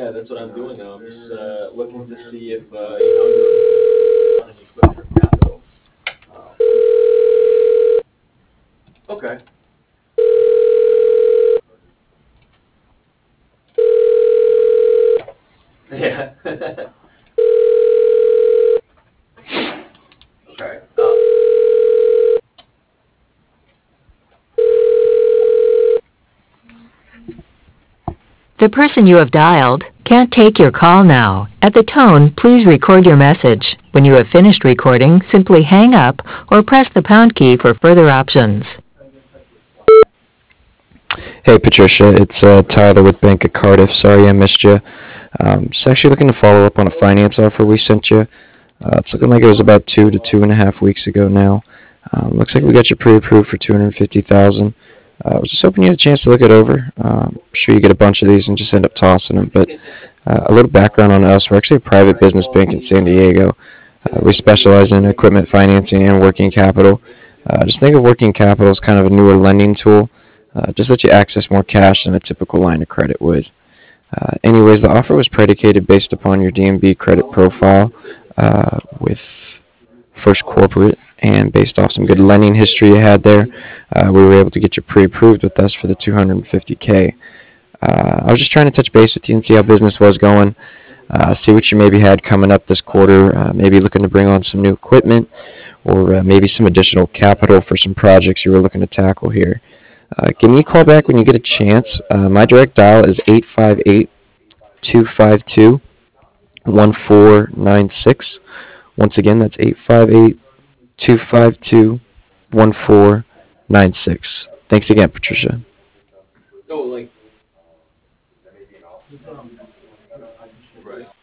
Yeah, that's what I'm doing now. I'm just looking to see if you're looking to bring on any equipment or capital. Okay. Yeah. Okay. The person you have dialed can't take your call now. At the tone, please record your message. When you have finished recording, simply hang up or press the pound key for further options. Hey Patricia, it's Tyler with Bank of Cardiff. Sorry I missed you. Just actually looking to follow up on a finance offer we sent you. It's looking like it was about 2 to 2.5 weeks ago now. Looks like we got you pre-approved for 250,000. I was just hoping you had a chance to look it over. I'm sure you get a bunch of these and just end up tossing them. But a little background on us: we're actually a private business bank in San Diego. We specialize in equipment financing and working capital. Just think of working capital as kind of a newer lending tool. Just let you access more cash than a typical line of credit would. Anyways, the offer was predicated based upon your DMB credit profile with First Corporate, and based off some good lending history you had there, we were able to get you pre-approved with us for the 250K. I was just trying to touch base with you and see how business was going, see what you maybe had coming up this quarter, maybe looking to bring on some new equipment, or maybe some additional capital for some projects you were looking to tackle here. Give me a call back when you get a chance. My direct dial is 858 252 1496. Once again, that's 858 252 1496. Thanks again, Patricia. Oh, like, right.